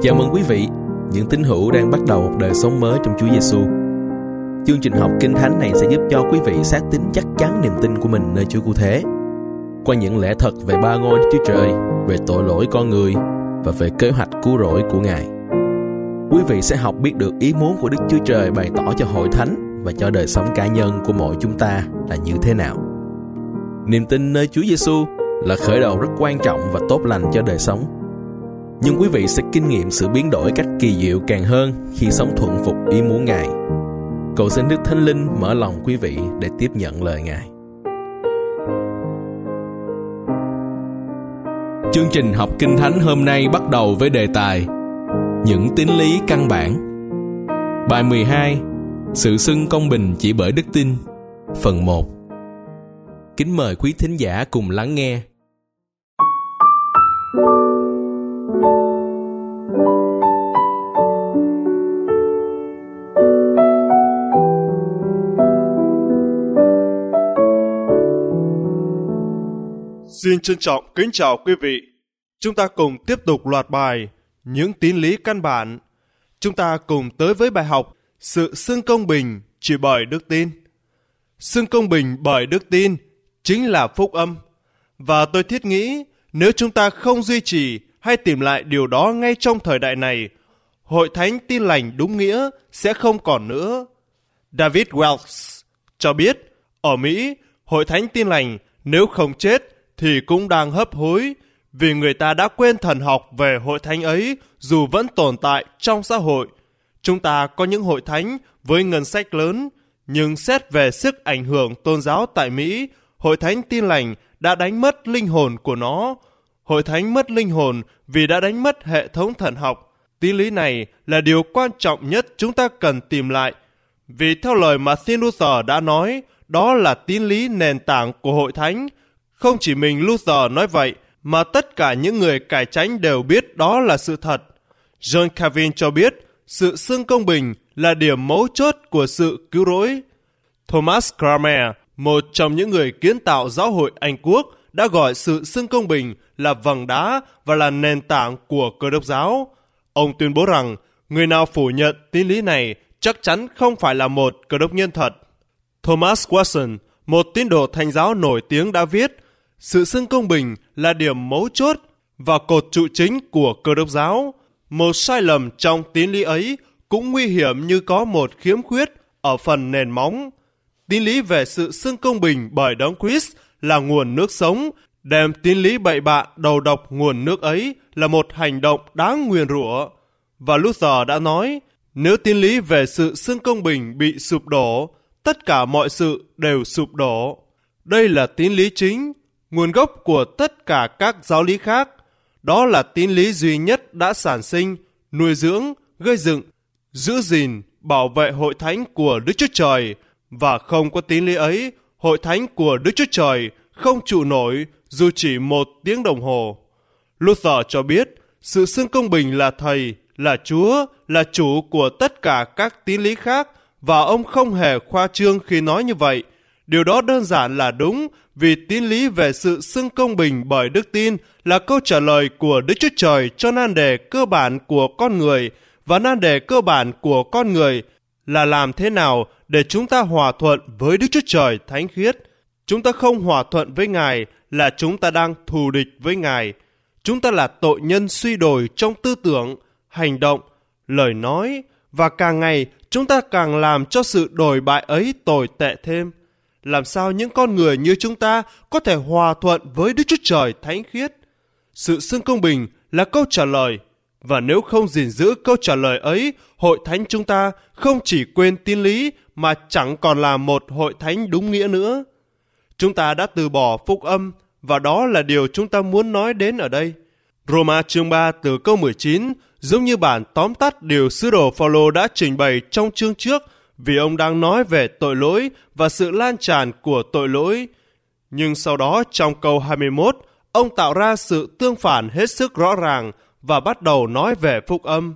Chào mừng quý vị, những tín hữu đang bắt đầu một đời sống mới trong Chúa Giêsu. Chương trình học Kinh Thánh này sẽ giúp cho quý vị xác tín chắc chắn niềm tin của mình nơi Chúa Cứu Thế, qua những lẽ thật về ba ngôi Đức Chúa Trời, về tội lỗi con người và về kế hoạch cứu rỗi của Ngài. Quý vị sẽ học biết được ý muốn của Đức Chúa Trời bày tỏ cho hội thánh và cho đời sống cá nhân của mỗi chúng ta là như thế nào. Niềm tin nơi Chúa Giêsu là khởi đầu rất quan trọng và tốt lành cho đời sống. Nhưng quý vị sẽ kinh nghiệm sự biến đổi cách kỳ diệu càng hơn khi sống thuận phục ý muốn Ngài. Cầu xin Đức Thánh Linh mở lòng quý vị để tiếp nhận lời Ngài. Chương trình học Kinh Thánh hôm nay bắt đầu với đề tài những tín lý căn bản. Bài 12: Sự xưng công bình chỉ bởi đức tin. Phần 1. Kính mời quý thính giả cùng lắng nghe. Xin trân trọng kính chào quý vị. Chúng ta cùng tiếp tục loạt bài những tín lý căn bản. Chúng ta cùng tới với bài học sự xưng công bình chỉ bởi đức tin. Xưng công bình bởi đức tin chính là phúc âm. Và tôi thiết nghĩ nếu chúng ta không duy trì hay tìm lại điều đó ngay trong thời đại này, hội thánh tin lành đúng nghĩa sẽ không còn nữa. David Wells cho biết ở Mỹ, hội thánh tin lành nếu không chết thì cũng đang hấp hối, vì người ta đã quên thần học về hội thánh ấy dù vẫn tồn tại trong xã hội. Chúng ta có những hội thánh với ngân sách lớn, nhưng xét về sức ảnh hưởng tôn giáo tại Mỹ, hội thánh tin lành đã đánh mất linh hồn của nó. Hội thánh mất linh hồn vì đã đánh mất hệ thống thần học. Tín lý này là điều quan trọng nhất chúng ta cần tìm lại, vì theo lời Martin Luther đã nói, đó là tín lý nền tảng của hội thánh. Không chỉ mình Luther nói vậy, mà tất cả những người cải chánh đều biết đó là sự thật. John Calvin cho biết, sự xưng công bình là điểm mấu chốt của sự cứu rỗi. Thomas Cranmer, một trong những người kiến tạo giáo hội Anh Quốc, đã gọi sự xưng công bình là vầng đá và là nền tảng của Cơ đốc giáo. Ông tuyên bố rằng, người nào phủ nhận tín lý này chắc chắn không phải là một Cơ đốc nhân thật. Thomas Watson, một tín đồ Thánh giáo nổi tiếng đã viết, sự xưng công bình là điểm mấu chốt và cột trụ chính của Cơ đốc giáo. Một sai lầm trong tín lý ấy cũng nguy hiểm như có một khiếm khuyết ở phần nền móng. Tín lý về sự xưng công bình bởi Đấng Christ là nguồn nước sống, đem tín lý bậy bạ đầu độc nguồn nước ấy là một hành động đáng nguyền rủa. Và Luther đã nói, nếu tín lý về sự xưng công bình bị sụp đổ, tất cả mọi sự đều sụp đổ. Đây là tín lý chính, nguồn gốc của tất cả các giáo lý khác. Đó là tín lý duy nhất đã sản sinh, nuôi dưỡng, gây dựng, giữ gìn, bảo vệ hội thánh của Đức Chúa Trời. Và không có tín lý ấy, hội thánh của Đức Chúa Trời không trụ nổi dù chỉ 1 tiếng đồng hồ. Luther cho biết, sự xưng công bình là Thầy, là Chúa, là chủ của tất cả các tín lý khác, và ông không hề khoa trương khi nói như vậy. Điều đó đơn giản là đúng, vì tín lý về sự xưng công bình bởi đức tin là câu trả lời của Đức Chúa Trời cho nan đề cơ bản của con người, và nan đề cơ bản của con người là làm thế nào để chúng ta hòa thuận với Đức Chúa Trời thánh khiết. Chúng ta không hòa thuận với Ngài là chúng ta đang thù địch với Ngài. Chúng ta là tội nhân suy đồi trong tư tưởng, hành động, lời nói, và càng ngày chúng ta càng làm cho sự đồi bại ấy tồi tệ thêm. Làm sao những con người như chúng ta có thể hòa thuận với Đức Chúa Trời thánh khiết? Sự xưng công bình là câu trả lời, và nếu không gìn giữ câu trả lời ấy, hội thánh chúng ta không chỉ quên tín lý mà chẳng còn là một hội thánh đúng nghĩa nữa. Chúng ta đã từ bỏ phúc âm, và đó là điều chúng ta muốn nói đến ở đây. Roma chương 3 từ câu 19 giống như bản tóm tắt điều sứ đồ Phaolô đã trình bày trong chương trước, vì ông đang nói về tội lỗi và sự lan tràn của tội lỗi. Nhưng sau đó trong câu 21, ông tạo ra sự tương phản hết sức rõ ràng và bắt đầu nói về phúc âm.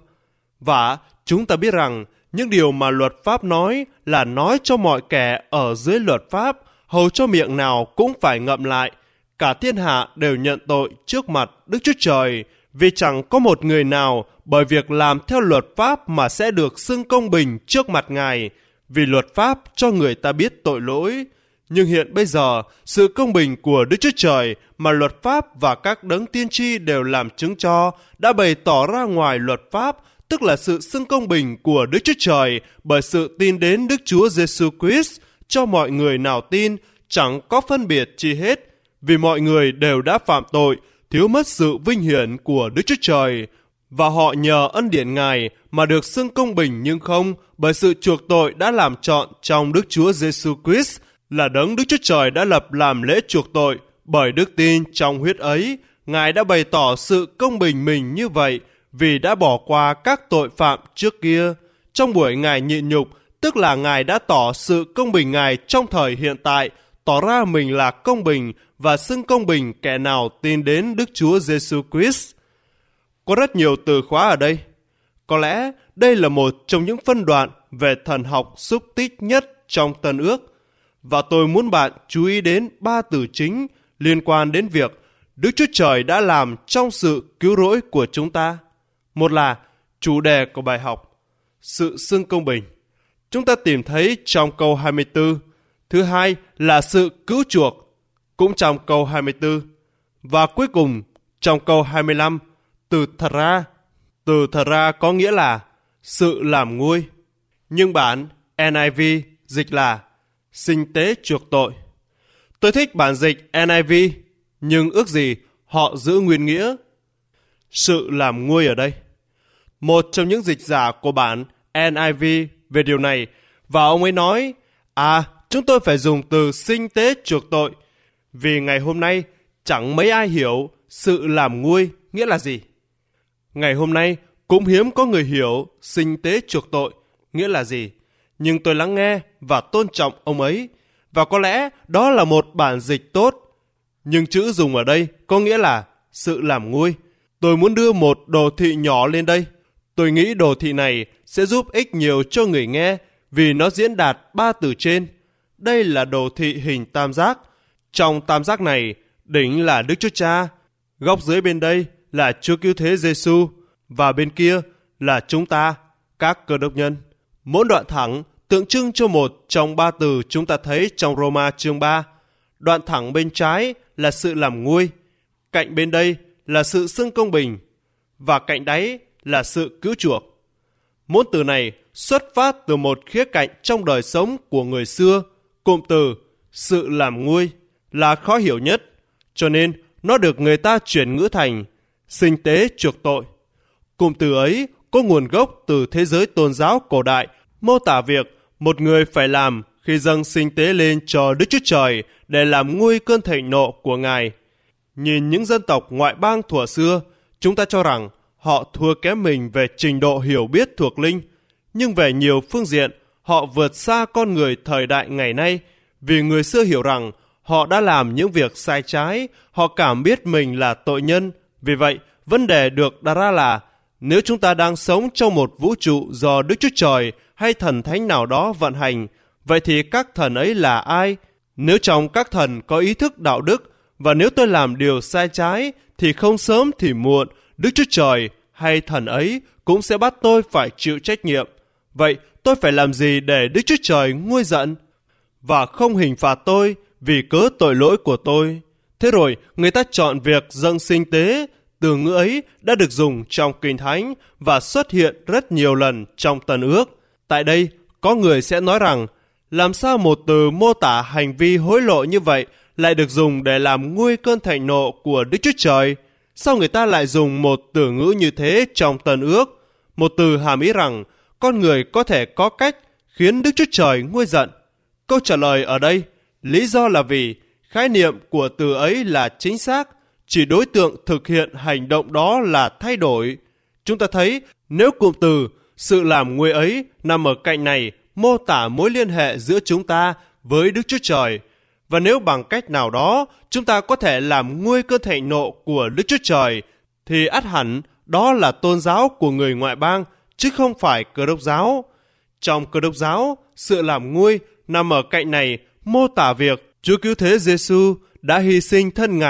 Và chúng ta biết rằng những điều mà luật pháp nói là nói cho mọi kẻ ở dưới luật pháp, hầu cho miệng nào cũng phải ngậm lại. Cả thiên hạ đều nhận tội trước mặt Đức Chúa Trời Vì chẳng có một người nào bởi việc làm theo luật pháp mà sẽ được xưng công bình trước mặt Ngài, vì luật pháp cho người ta biết tội lỗi. Nhưng hiện bây giờ, sự công bình của Đức Chúa Trời mà luật pháp và các đấng tiên tri đều làm chứng cho đã bày tỏ ra ngoài luật pháp, tức là sự xưng công bình của Đức Chúa Trời bởi sự tin đến Đức Chúa Giêsu Christ cho mọi người nào tin, chẳng có phân biệt chi hết, vì mọi người đều đã phạm tội, thiếu mất sự vinh hiển của Đức Chúa Trời, và họ nhờ ân điển Ngài mà được xưng công bình, nhưng không bởi sự chuộc tội đã làm trọn trong Đức Chúa Giêsu Christ, là đấng Đức Chúa Trời đã lập làm lễ chuộc tội. Bởi đức tin trong huyết ấy, Ngài đã bày tỏ sự công bình mình như vậy, vì đã bỏ qua các tội phạm trước kia. Trong buổi Ngài nhịn nhục, tức là Ngài đã tỏ sự công bình Ngài trong thời hiện tại, tỏ ra mình là công bình và xưng công bình kẻ nào tin đến Đức Chúa Giêsu Christ. Có rất nhiều từ khóa ở đây. Có lẽ đây là một trong những phân đoạn về thần học xúc tích nhất trong Tân Ước. Và tôi muốn bạn chú ý đến 3 từ chính liên quan đến việc Đức Chúa Trời đã làm trong sự cứu rỗi của chúng ta. Một là chủ đề của bài học, sự xưng công bình. Chúng ta tìm thấy trong câu 24. Thứ hai là sự cứu chuộc, cũng trong câu 24. Và cuối cùng, trong câu 25, từ thật ra. Từ thật ra có nghĩa là sự làm nguôi. Nhưng bản NIV dịch là sinh tế chuộc tội. Tôi thích bản dịch NIV, nhưng ước gì họ giữ nguyên nghĩa. Sự làm nguôi ở đây. Một trong những dịch giả của bản NIV về điều này, và ông ấy nói, chúng tôi phải dùng từ sinh tế chuộc tội, vì ngày hôm nay chẳng mấy ai hiểu sự làm nguôi nghĩa là gì. Ngày hôm nay cũng hiếm có người hiểu sinh tế chuộc tội nghĩa là gì. Nhưng tôi lắng nghe và tôn trọng ông ấy, và có lẽ đó là một bản dịch tốt. Nhưng chữ dùng ở đây có nghĩa là sự làm nguôi. Tôi muốn đưa một đồ thị nhỏ lên đây. Tôi nghĩ đồ thị này sẽ giúp ích nhiều cho người nghe, vì nó diễn đạt 3 từ trên. Đây là đồ thị hình tam giác. Trong tam giác này, đỉnh là Đức Chúa Cha, góc dưới bên đây là Chúa Cứu Thế Giêsu, và bên kia là chúng ta, các cơ đốc nhân. Mỗi đoạn thẳng tượng trưng cho một trong 3 từ chúng ta thấy trong Roma chương 3. Đoạn thẳng bên trái là sự làm nguôi, cạnh bên đây là sự xưng công bình, và cạnh đáy là sự cứu chuộc. Mỗi từ này xuất phát từ một khía cạnh trong đời sống của người xưa. Cụm từ sự làm nguôi là khó hiểu nhất, cho nên nó được người ta chuyển ngữ thành sinh tế chuộc tội. Cụm từ ấy có nguồn gốc từ thế giới tôn giáo cổ đại, mô tả việc một người phải làm khi dâng sinh tế lên cho Đức Chúa Trời để làm nguôi cơn thịnh nộ của Ngài. Nhìn những dân tộc ngoại bang thuở xưa, chúng ta cho rằng họ thua kém mình về trình độ hiểu biết thuộc linh, nhưng về nhiều phương diện, họ vượt xa con người thời đại ngày nay, vì người xưa hiểu rằng họ đã làm những việc sai trái, họ cảm biết mình là tội nhân. Vì vậy, vấn đề được đặt ra là nếu chúng ta đang sống trong một vũ trụ do Đức Chúa Trời hay thần thánh nào đó vận hành, vậy thì các thần ấy là ai? Nếu trong các thần có ý thức đạo đức, và nếu tôi làm điều sai trái, thì không sớm thì muộn, Đức Chúa Trời hay thần ấy cũng sẽ bắt tôi phải chịu trách nhiệm. Vậy tôi phải làm gì để Đức Chúa Trời nguôi giận và không hình phạt tôi vì cớ tội lỗi của tôi? Thế rồi người ta chọn việc dâng sinh tế. Từ ngữ ấy đã được dùng trong Kinh Thánh và xuất hiện rất nhiều lần trong Tân Ước. Tại đây, có người sẽ nói rằng, làm sao một từ mô tả hành vi hối lộ như vậy lại được dùng để làm nguôi cơn thịnh nộ của Đức Chúa Trời? Sao người ta lại dùng một từ ngữ như thế trong Tân Ước? Một từ hàm ý rằng con người có thể có cách khiến Đức Chúa Trời nguôi giận. Câu trả lời ở đây, lý do là vì khái niệm của từ ấy là chính xác, chỉ đối tượng thực hiện hành động đó là thay đổi. Chúng ta thấy nếu cụm từ sự làm nguôi ấy nằm ở cạnh này mô tả mối liên hệ giữa chúng ta với Đức Chúa Trời, và nếu bằng cách nào đó chúng ta có thể làm nguôi cơn thịnh nộ của Đức Chúa Trời, thì ắt hẳn đó là tôn giáo của người ngoại bang, chứ không phải Cơ đốc giáo. Trong Cơ đốc giáo, sự làm nguôi nằm ở cạnh này mô tả việc Chúa Cứu Thế Giêsu đã hy sinh thân Ngài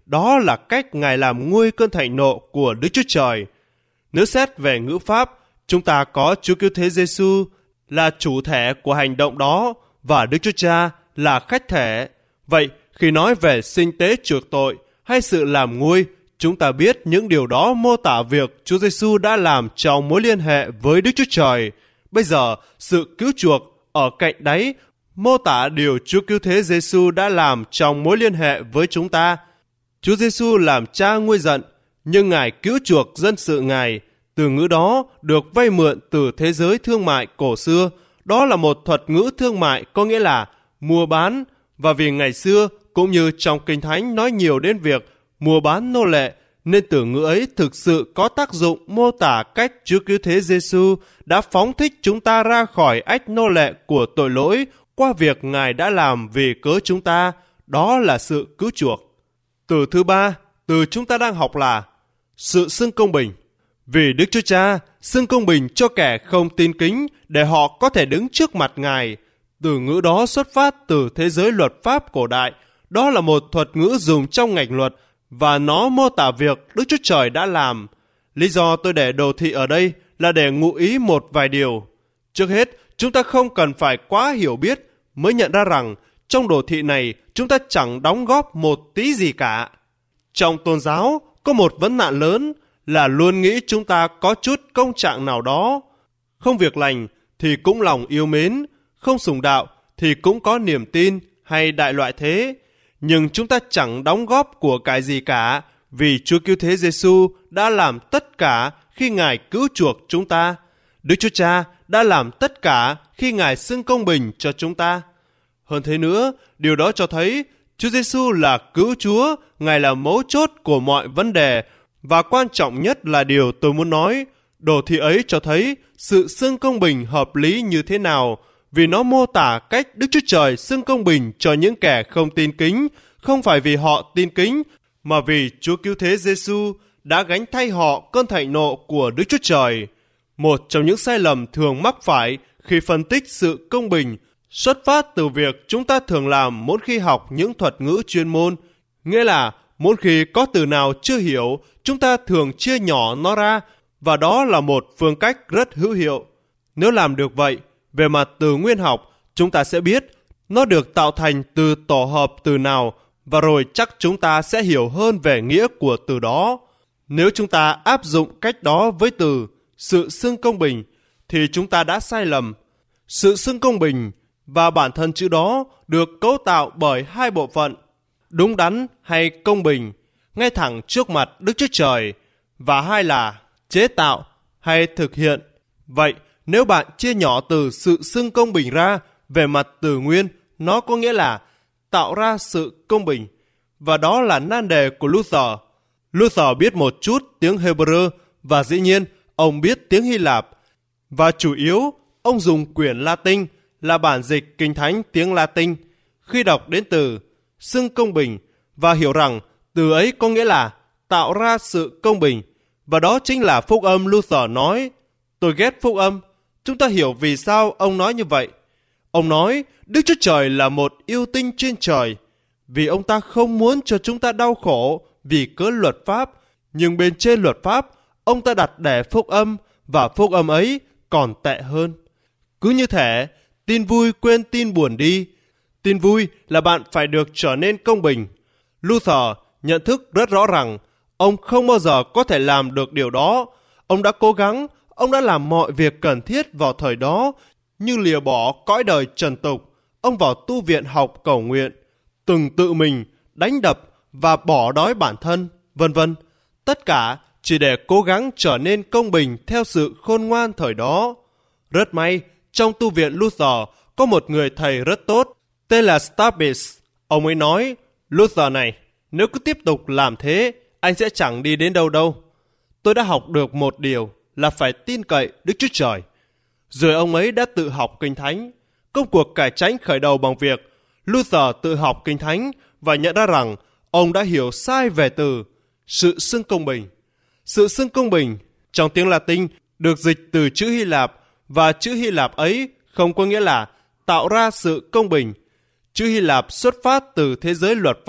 đó là cách Ngài làm nguôi cơn thịnh nộ của Đức Chúa Trời. Nếu xét về ngữ pháp, chúng ta có Chúa Cứu Thế Giêsu là chủ thể của hành động đó và Đức Chúa Cha là khách thể. Vậy, khi nói về sinh tế chuộc tội hay sự làm nguôi, chúng ta biết những điều đó mô tả việc Chúa Giêsu đã làm trong mối liên hệ với Đức Chúa Trời. Bây giờ, sự cứu chuộc ở cạnh đáy mô tả điều Chúa Cứu Thế Giêsu đã làm trong mối liên hệ với chúng ta. Chúa Giêsu làm cha nguôi giận, nhưng Ngài cứu chuộc dân sự Ngài. Từ ngữ đó được vay mượn từ thế giới thương mại cổ xưa. Đó là một thuật ngữ thương mại có nghĩa là mua bán, và vì ngày xưa cũng như trong Kinh Thánh nói nhiều đến việc mua bán nô lệ, nên từ ngữ ấy thực sự có tác dụng mô tả cách Chúa Cứu Thế Giêsu đã phóng thích chúng ta ra khỏi ách nô lệ của tội lỗi qua việc Ngài đã làm vì cớ chúng ta. Đó là sự cứu chuộc. Từ thứ ba, từ chúng ta đang học là sự xưng công bình. Vì Đức Chúa Cha xưng công bình cho kẻ không tin kính để họ có thể đứng trước mặt Ngài. Từ ngữ đó xuất phát từ thế giới luật pháp cổ đại. Đó là một thuật ngữ dùng trong ngành luật và nó mô tả việc Đức Chúa Trời đã làm. Lý do tôi để đồ thị ở đây là để ngụ ý một vài điều. Trước hết, chúng ta không cần phải quá hiểu biết mới nhận ra rằng trong đồ thị này chúng ta chẳng đóng góp một tí gì cả. Trong tôn giáo có một vấn nạn lớn là luôn nghĩ chúng ta có chút công trạng nào đó. Không việc lành thì cũng lòng yêu mến, không sùng đạo thì cũng có niềm tin hay đại loại thế. Nhưng chúng ta chẳng đóng góp của cái gì cả, vì Chúa Cứu Thế Giêsu đã làm tất cả khi Ngài cứu chuộc chúng ta. Đức Chúa Cha đã làm tất cả khi Ngài xưng công bình cho chúng ta. Hơn thế nữa, điều đó cho thấy Chúa Giêsu là cứu Chúa, Ngài là mấu chốt của mọi vấn đề. Và quan trọng nhất là điều tôi muốn nói, đồ thị ấy cho thấy sự xưng công bình hợp lý như thế nào, vì nó mô tả cách Đức Chúa Trời xưng công bình cho những kẻ không tin kính, không phải vì họ tin kính, mà vì Chúa Cứu Thế Giêsu đã gánh thay họ cơn thịnh nộ của Đức Chúa Trời. Một trong những sai lầm thường mắc phải khi phân tích sự công bình xuất phát từ việc chúng ta thường làm mỗi khi học những thuật ngữ chuyên môn, nghĩa là mỗi khi có từ nào chưa hiểu, chúng ta thường chia nhỏ nó ra, và đó là một phương cách rất hữu hiệu. Nếu làm được vậy, về mặt từ nguyên học, chúng ta sẽ biết nó được tạo thành từ tổ hợp từ nào, và rồi chắc chúng ta sẽ hiểu hơn về nghĩa của từ đó. Nếu chúng ta áp dụng cách đó với từ sự xưng công bình, thì chúng ta đã sai lầm. Sự xưng công bình và bản thân chữ đó được cấu tạo bởi hai bộ phận, đúng đắn hay công bình, ngay thẳng trước mặt Đức Chúa Trời, và hai là chế tạo hay thực hiện. Vậy, nếu bạn chia nhỏ từ sự xưng công bình ra về mặt từ nguyên, nó có nghĩa là tạo ra sự công bình. Và đó là nan đề của Luther. Luther biết một chút tiếng Hebrew và dĩ nhiên ông biết tiếng Hy Lạp. Và chủ yếu, ông dùng quyển Latin là bản dịch Kinh Thánh tiếng Latin khi đọc đến từ xưng công bình và hiểu rằng từ ấy có nghĩa là tạo ra sự công bình. Và đó chính là phúc âm Luther nói. Tôi ghét phúc âm. Chúng ta hiểu vì sao ông nói như vậy. Ông nói Đức Chúa Trời là một yêu tinh trên trời, vì ông ta không muốn cho chúng ta đau khổ vì cớ luật pháp, nhưng bên trên luật pháp ông ta đặt để phúc âm, và phúc âm ấy còn tệ hơn. Cứ như thể tin vui quên tin buồn đi. Tin vui là bạn phải được trở nên công bình. Luther nhận thức rất rõ rằng ông không bao giờ có thể làm được điều đó. Ông đã cố gắng, ông đã làm mọi việc cần thiết vào thời đó, như lìa bỏ cõi đời trần tục. Ông vào tu viện học cầu nguyện, từng tự mình đánh đập và bỏ đói bản thân, vân vân. Tất cả chỉ để cố gắng trở nên công bình theo sự khôn ngoan thời đó. Rất may, trong tu viện Luther có một người thầy rất tốt, tên là Staupitz. Ông ấy nói, Luther này, nếu cứ tiếp tục làm thế, anh sẽ chẳng đi đến đâu đâu. Tôi đã học được một điều là phải tin cậy Đức Chúa Trời. Rồi ông ấy đã tự học Kinh Thánh. Công cuộc cải chánh khởi đầu bằng việc Luther tự học Kinh Thánh và nhận ra rằng ông đã hiểu sai về từ sự xưng công bình. Sự xưng công bình trong tiếng Latin được dịch từ chữ Hy Lạp, và chữ Hy Lạp ấy không có nghĩa là tạo ra sự công bình. Chữ Hy Lạp xuất phát từ thế giới luật pháp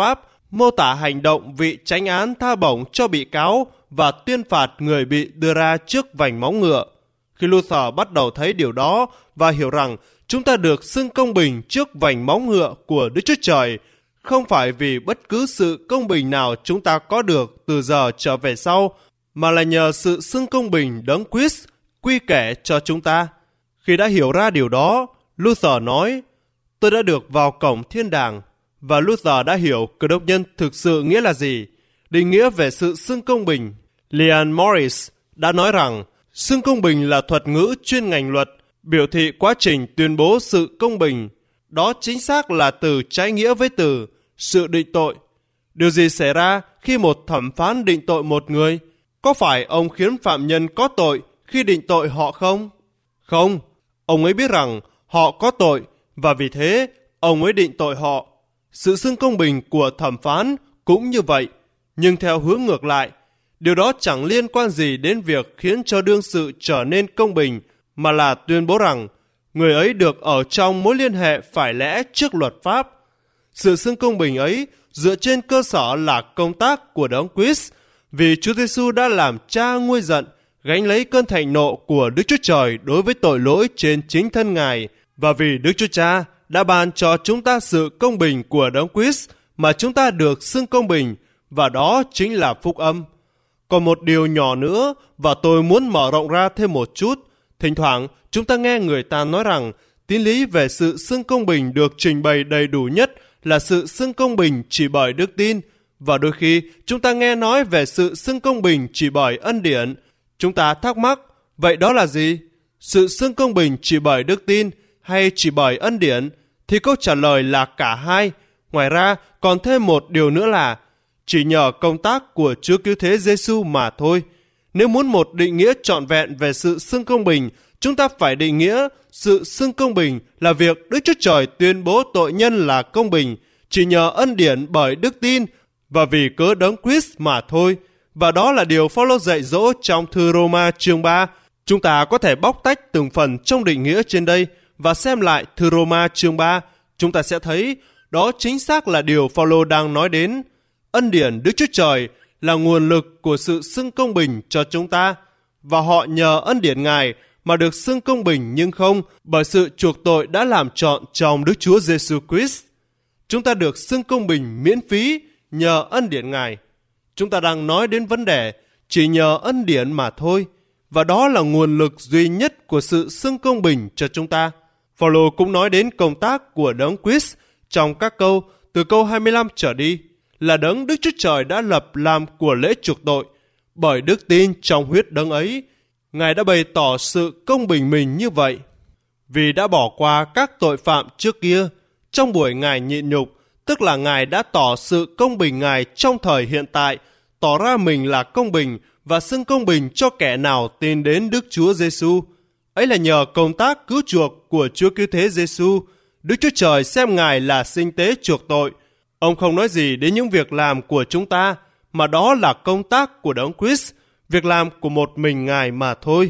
mô tả hành động vị chánh án tha bổng cho bị cáo và tuyên phạt người bị đưa ra trước vành móng ngựa. Khi Luther bắt đầu thấy điều đó và hiểu rằng chúng ta được xưng công bình trước vành móng ngựa của Đức Chúa Trời, không phải vì bất cứ sự công bình nào chúng ta có được từ giờ trở về sau, mà là nhờ sự xưng công bình Đấng Christ quy kể cho chúng ta. Khi đã hiểu ra điều đó, Luther nói, tôi đã được vào cổng thiên đàng. Và Luther đã hiểu Cơ đốc nhân thực sự nghĩa là gì, định nghĩa về sự xưng công bình. Leon Morris đã nói rằng, xưng công bình là thuật ngữ chuyên ngành luật, biểu thị quá trình tuyên bố sự công bình. Đó chính xác là từ trái nghĩa với từ sự định tội. Điều gì xảy ra khi một thẩm phán định tội một người? Có phải ông khiến phạm nhân có tội khi định tội họ không? Không, ông ấy biết rằng họ có tội và vì thế ông ấy định tội họ. Sự xưng công bình của thẩm phán cũng như vậy, nhưng theo hướng ngược lại. Điều đó chẳng liên quan gì đến việc khiến cho đương sự trở nên công bình, mà là tuyên bố rằng người ấy được ở trong mối liên hệ phải lẽ trước luật pháp. Sự xưng công bình ấy dựa trên cơ sở là công tác của Đấng Christ, vì Chúa Giêsu đã làm Cha nguôi giận, gánh lấy cơn thạnh nộ của Đức Chúa Trời đối với tội lỗi trên chính thân Ngài, và vì Đức Chúa Cha đã ban cho chúng ta sự công bình của Đấng Christ mà chúng ta được xưng công bình, và đó chính là phúc âm. Còn một điều nhỏ nữa, và tôi muốn mở rộng ra thêm một chút. Thỉnh thoảng chúng ta nghe người ta nói rằng tín lý về sự xưng công bình được trình bày đầy đủ nhất là sự xưng công bình chỉ bởi đức tin, và đôi khi chúng ta nghe nói về sự xưng công bình chỉ bởi ân điển. Chúng ta thắc mắc, vậy đó là gì? Sự xưng công bình chỉ bởi đức tin hay chỉ bởi ân điển? Thì câu trả lời là cả hai. Ngoài ra còn thêm một điều nữa là chỉ nhờ công tác của Chúa Cứu Thế Giêsu mà thôi. Nếu muốn một định nghĩa trọn vẹn về sự xưng công bình, chúng ta phải định nghĩa sự xưng công bình là việc Đức Chúa Trời tuyên bố tội nhân là công bình chỉ nhờ ân điển bởi đức tin và vì cớ Đấng Christ mà thôi. Và đó là điều Phao-lô dạy dỗ trong thư Roma chương 3. Chúng ta có thể bóc tách từng phần trong định nghĩa trên đây và xem lại thư Roma chương 3. Chúng ta sẽ thấy đó chính xác là điều Phao-lô đang nói đến. Ân điển Đức Chúa Trời là nguồn lực của sự xưng công bình cho chúng ta, và họ nhờ ân điển Ngài mà được xưng công bình, nhưng không bởi sự chuộc tội đã làm trọn trong Đức Chúa Giêsu Christ. Chúng ta được xưng công bình miễn phí nhờ ân điển Ngài. Chúng ta đang nói đến vấn đề chỉ nhờ ân điển mà thôi, và đó là nguồn lực duy nhất của sự xưng công bình cho chúng ta. Phao-lô cũng nói đến công tác của Đấng Christ trong các câu từ câu 25 trở đi, là Đấng Đức Chúa Trời đã lập làm của lễ chuộc tội. Bởi đức tin trong huyết Đấng ấy, Ngài đã bày tỏ sự công bình mình như vậy. Vì đã bỏ qua các tội phạm trước kia, trong buổi Ngài nhịn nhục, tức là Ngài đã tỏ sự công bình Ngài trong thời hiện tại, tỏ ra mình là công bình và xưng công bình cho kẻ nào tin đến Đức Chúa Giêsu. Ấy là nhờ công tác cứu chuộc của Chúa Cứu Thế Giêsu. Đức Chúa Trời xem Ngài là sinh tế chuộc tội. Ông không nói gì đến những việc làm của chúng ta, mà đó là công tác của Đấng Christ, việc làm của một mình Ngài mà thôi.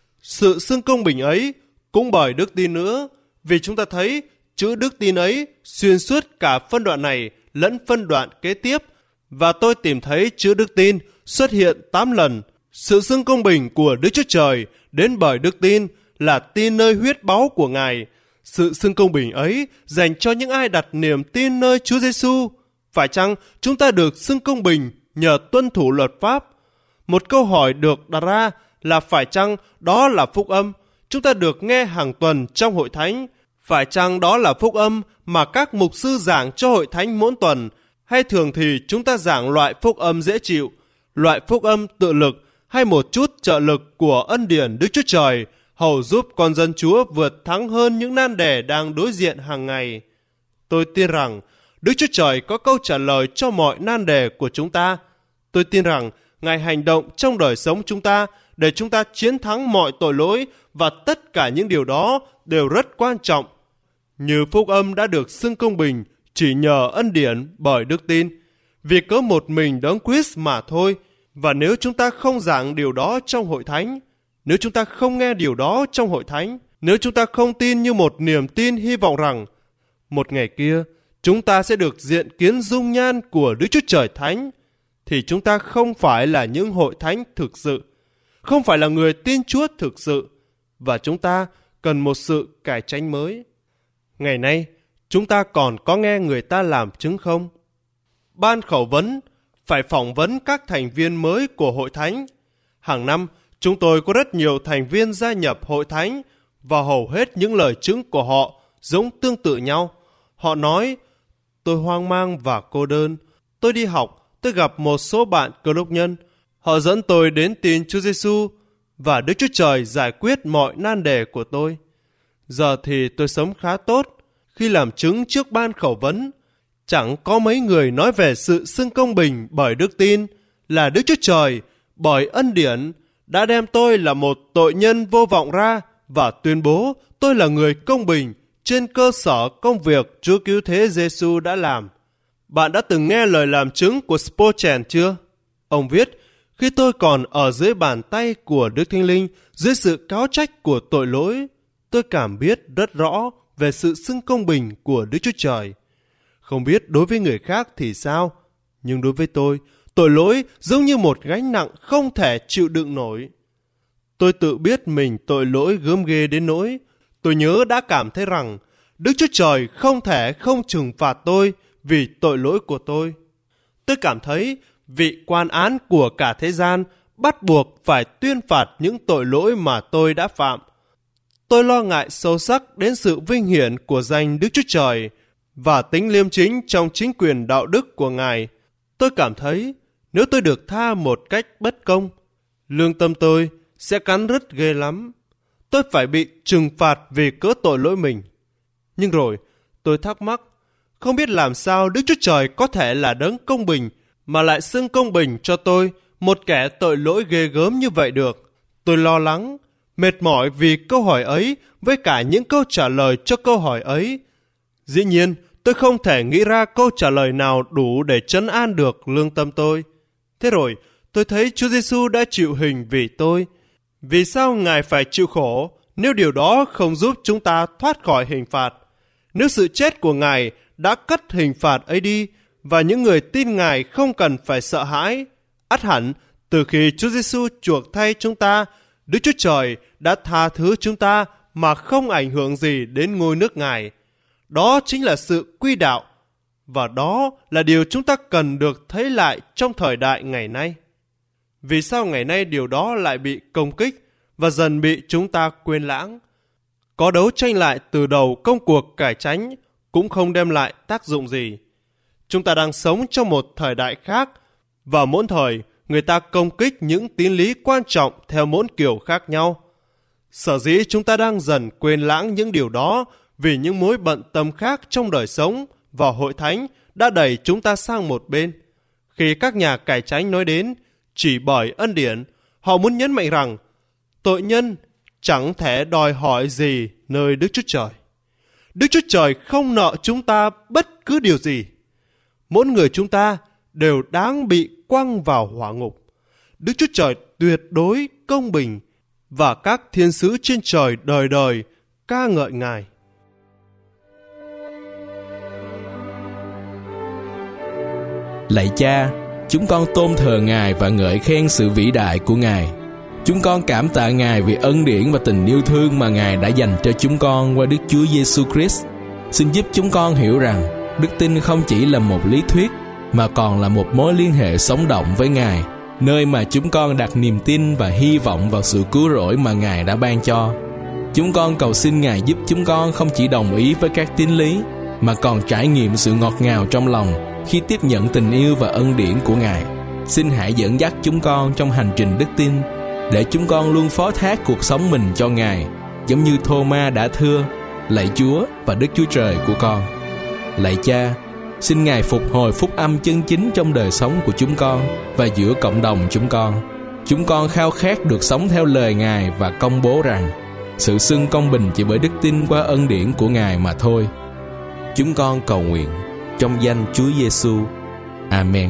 Sự xưng công bình ấy cũng bởi đức tin nữa, vì chúng ta thấy chữ đức tin ấy xuyên suốt cả phân đoạn này lẫn phân đoạn kế tiếp, và tôi tìm thấy chữ đức tin xuất hiện 8 lần. Sự xưng công bình của Đức Chúa Trời đến bởi đức tin là tin nơi huyết báu của Ngài. Sự xưng công bình ấy dành cho những ai đặt niềm tin nơi Chúa Giêsu. Phải chăng chúng ta được xưng công bình nhờ tuân thủ luật pháp? Một câu hỏi được đặt ra là phải chăng đó là phúc âm chúng ta được nghe hàng tuần trong hội thánh? Phải chăng đó là phúc âm mà các mục sư giảng cho hội thánh mỗi tuần? Hay thường thì chúng ta giảng loại phúc âm dễ chịu, loại phúc âm tự lực, hay một chút trợ lực của ân điển Đức Chúa Trời hầu giúp con dân Chúa vượt thắng hơn những nan đề đang đối diện hàng ngày? Tôi tin rằng Đức Chúa Trời có câu trả lời cho mọi nan đề của chúng ta. Tôi tin rằng Ngài hành động trong đời sống chúng ta để chúng ta chiến thắng mọi tội lỗi, và tất cả những điều đó đều rất quan trọng. Như phúc âm đã được xưng công bình chỉ nhờ ân điển bởi đức tin, vì cớ một mình Đấng Christ mà thôi. Và nếu chúng ta không giảng điều đó trong hội thánh, nếu chúng ta không nghe điều đó trong hội thánh, nếu chúng ta không tin như một niềm tin hy vọng rằng một ngày kia chúng ta sẽ được diện kiến dung nhan của Đức Chúa Trời Thánh, thì chúng ta không phải là những hội thánh thực sự, không phải là người tin Chúa thực sự, và chúng ta cần một sự cải chánh mới. Ngày nay, chúng ta còn có nghe người ta làm chứng không? Ban khẩu vấn phải phỏng vấn các thành viên mới của hội thánh. Hàng năm, chúng tôi có rất nhiều thành viên gia nhập hội thánh, và hầu hết những lời chứng của họ giống tương tự nhau. Họ nói, tôi hoang mang và cô đơn. Tôi đi học, tôi gặp một số bạn cơ đốc nhân. Họ dẫn tôi đến tin Chúa Giêsu và Đức Chúa Trời giải quyết mọi nan đề của tôi. Giờ thì tôi sống khá tốt. Khi làm chứng trước ban khẩu vấn, chẳng có mấy người nói về sự xưng công bình bởi đức tin là Đức Chúa Trời bởi ân điển đã đem tôi là một tội nhân vô vọng ra và tuyên bố tôi là người công bình trên cơ sở công việc Chúa Cứu Thế Giêsu đã làm. Bạn đã từng nghe lời làm chứng của Spurgeon chưa? Ông viết, khi tôi còn ở dưới bàn tay của Đức Thánh Linh, dưới sự cáo trách của tội lỗi, tôi cảm biết rất rõ về sự xưng công bình của Đức Chúa Trời. Không biết đối với người khác thì sao, nhưng đối với tôi, tội lỗi giống như một gánh nặng không thể chịu đựng nổi. Tôi tự biết mình tội lỗi gớm ghê đến nỗi tôi nhớ đã cảm thấy rằng Đức Chúa Trời không thể không trừng phạt tôi vì tội lỗi của tôi. Tôi cảm thấy vị quan án của cả thế gian bắt buộc phải tuyên phạt những tội lỗi mà tôi đã phạm. Tôi lo ngại sâu sắc đến sự vinh hiển của danh Đức Chúa Trời và tính liêm chính trong chính quyền đạo đức của Ngài. Tôi cảm thấy nếu tôi được tha một cách bất công, lương tâm tôi sẽ cắn rứt ghê lắm. Tôi phải bị trừng phạt vì cớ tội lỗi mình. Nhưng rồi tôi thắc mắc, không biết làm sao Đức Chúa Trời có thể là đấng công bình mà lại xưng công bình cho tôi, một kẻ tội lỗi ghê gớm như vậy được. Tôi lo lắng, mệt mỏi vì câu hỏi ấy với cả những câu trả lời cho câu hỏi ấy. Dĩ nhiên, tôi không thể nghĩ ra câu trả lời nào đủ để trấn an được lương tâm tôi. Thế rồi, tôi thấy Chúa Giêsu đã chịu hình vì tôi. Vì sao Ngài phải chịu khổ nếu điều đó không giúp chúng ta thoát khỏi hình phạt? Nếu sự chết của Ngài đã cất hình phạt ấy đi và những người tin Ngài không cần phải sợ hãi, ắt hẳn từ khi Chúa Giêsu chuộc thay chúng ta, Đức Chúa Trời đã tha thứ chúng ta mà không ảnh hưởng gì đến ngôi nước Ngài. Đó chính là sự quy đạo, và đó là điều chúng ta cần được thấy lại trong thời đại ngày nay. Vì sao ngày nay điều đó lại bị công kích và dần bị chúng ta quên lãng? Có đấu tranh lại từ đầu công cuộc cải chánh cũng không đem lại tác dụng gì. Chúng ta đang sống trong một thời đại khác, và mỗi thời người ta công kích những tín lý quan trọng theo mỗi kiểu khác nhau. Sở dĩ chúng ta đang dần quên lãng những điều đó vì những mối bận tâm khác trong đời sống và hội thánh đã đẩy chúng ta sang một bên. Khi các nhà cải chánh nói đến chỉ bởi ân điển, họ muốn nhấn mạnh rằng tội nhân chẳng thể đòi hỏi gì nơi Đức Chúa Trời. Đức Chúa Trời không nợ chúng ta bất cứ điều gì. Mỗi người chúng ta đều đáng bị quăng vào hỏa ngục. Đức Chúa Trời tuyệt đối công bình, và các thiên sứ trên trời đời đời ca ngợi Ngài. Lạy Cha, chúng con tôn thờ Ngài và ngợi khen sự vĩ đại của Ngài. Chúng con cảm tạ Ngài vì ân điển và tình yêu thương mà Ngài đã dành cho chúng con qua Đức Chúa Giêsu Christ. Xin giúp chúng con hiểu rằng đức tin không chỉ là một lý thuyết mà còn là một mối liên hệ sống động với Ngài, nơi mà chúng con đặt niềm tin và hy vọng vào sự cứu rỗi mà Ngài đã ban cho. Chúng con cầu xin Ngài giúp chúng con không chỉ đồng ý với các tín lý mà còn trải nghiệm sự ngọt ngào trong lòng khi tiếp nhận tình yêu và ân điển của Ngài. Xin hãy dẫn dắt chúng con trong hành trình đức tin, để chúng con luôn phó thác cuộc sống mình cho Ngài, giống như Thô-ma đã thưa: lạy Chúa và Đức Chúa Trời của con. Lạy Cha, xin Ngài phục hồi phúc âm chân chính trong đời sống của chúng con và giữa cộng đồng chúng con. Chúng con khao khát được sống theo lời Ngài và công bố rằng sự xưng công bình chỉ bởi đức tin qua ân điển của Ngài mà thôi. Chúng con cầu nguyện trong danh Chúa Giêsu. Amen.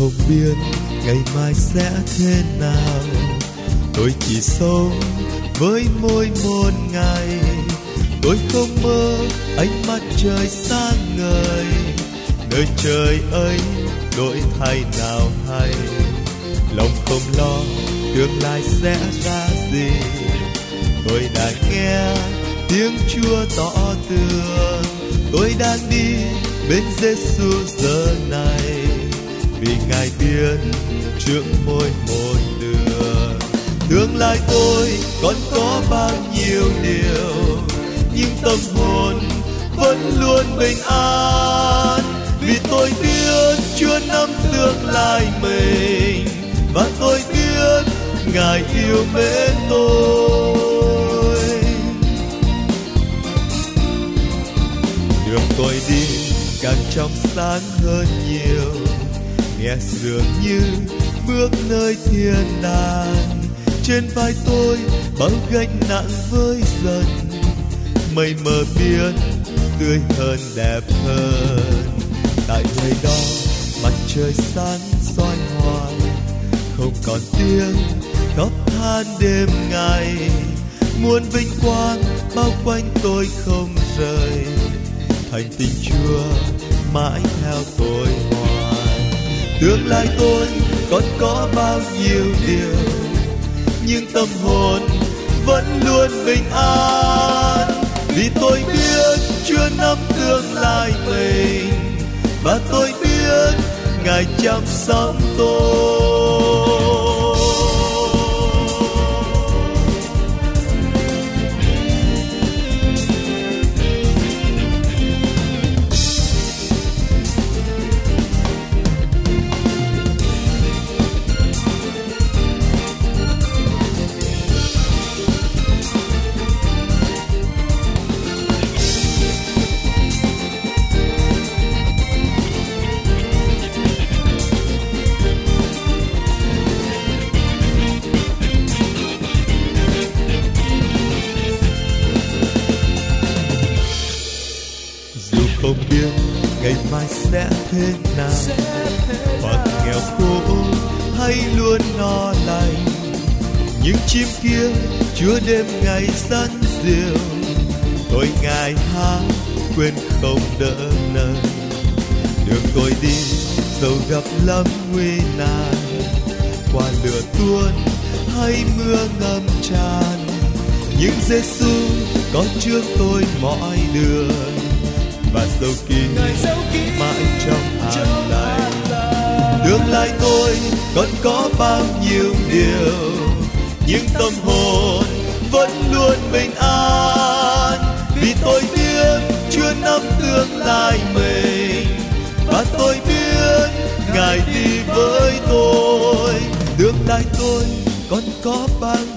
không biết ngày mai sẽ thế nào. Tôi chỉ sống với mỗi một ngày. Tôi không mơ ánh mắt trời sáng ngời. Nơi trời ấy đổi thay nào hay. Lòng không lo tương lai sẽ ra gì. Tôi đã nghe tiếng Chúa tỏ tường. Tôi đang đi bên Giêsu giờ này, vì Ngài biết trước mỗi một đường. Tương lai tôi còn có bao nhiêu điều, nhưng tâm hồn vẫn luôn bình an. Vì tôi biết Chúa nắm tương lai mình, và tôi biết Ngài yêu mến tôi. Đường tôi đi càng trong sáng hơn nhiều, nghe dường như bước nơi thiên đàng. Trên vai tôi bao gánh nặng vơi dần, mây mờ biến tươi hơn đẹp hơn. Tại nơi đó mặt trời sáng soi hoài, không còn tiếng khóc than đêm ngày. Muôn vinh quang bao quanh tôi không rời, thành tình Chúa mãi theo tôi hoài. Tương lai tôi còn có bao nhiêu điều, nhưng tâm hồn vẫn luôn bình an. Vì tôi biết Chúa nắm tương lai mình, và tôi biết Ngài chăm sóc tôi. Không biết ngày mai sẽ thế nào, hoặc nghèo khổ hay luôn no lành. Những chim kia Chúa đêm ngày dẫn diều, tôi ngài hát quên không đỡ nơi. Đường tôi đi dẫu gặp lắm nguy nan, qua lửa tuôn hay mưa ngâm tràn, nhưng Giêsu có trước tôi mọi đường, và dấu kín mãi trong an lành. Tương lai tôi còn có bao nhiêu điều, nhưng tâm hồn vẫn luôn bình an. Vì tôi biết Chúa nắm tương lai mình, và tôi biết Ngài đi với tôi. Tương lai tôi còn có bao